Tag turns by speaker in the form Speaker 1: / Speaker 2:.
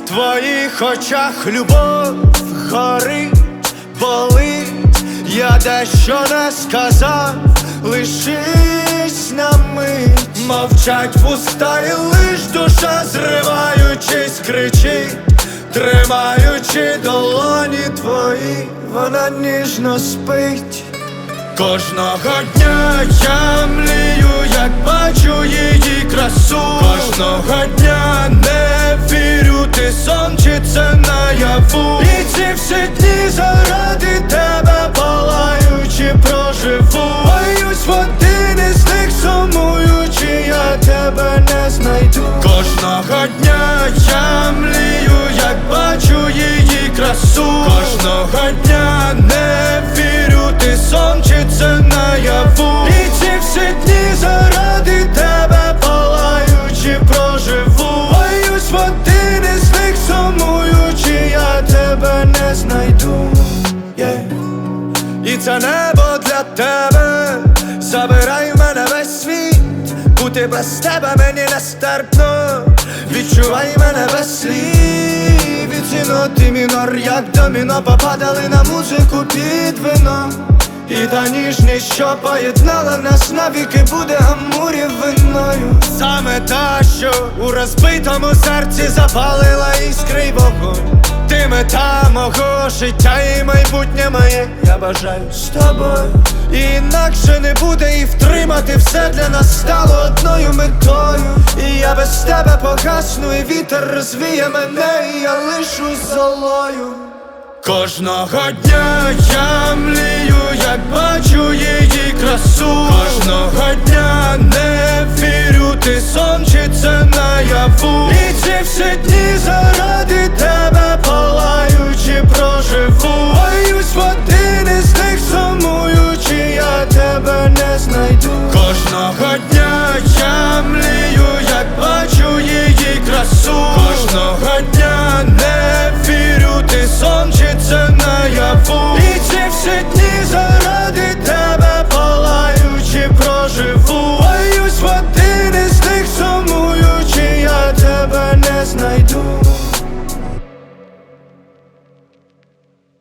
Speaker 1: В твоїх очах любов горить, болить. Я дещо не сказав, лишись на мить. Мовчать вуста і лиш душа, зриваючись, кричить, тримаючи долоні твої, вона ніжно спить. Кожного дня я млію, як бачу її красу. Кожного дня не вірю, ти сон чи це наяву. І ці всі дні заради тебе палаючи проживу. Боюсь в один із них сумуючи, я тебе не знайду. Кожного дня я млію, як бачу її красу. Кожного дня не вірю, ти сон чи це наяву. І ці всі дні заради тебе палаючи проживу. Боюсь в один із них сумуючи, я тебе не знайду. І це небо для тебе, забирай в мене весь світ. Бути без тебе мені нестерпно, відчувай мене без слів. І ці ноти мінор, як доміно, попадали на музику під вино. І та ніжність, що поєднала нас навіки, буде амурів виною. Саме та, що у розбитому серці запалила іскри й вогонь. Ти мета мого життя і майбутнє моє, я бажаю з тобою. І інакше не буде, і втримати все для нас стало одною метою. І я без тебе погасну, і вітер розвіє мене, і я лишусь золою. Кожного дня я млію, як бачу її красу. Кожного дня не вірю, ти сон чи це наяву. І ці всі дні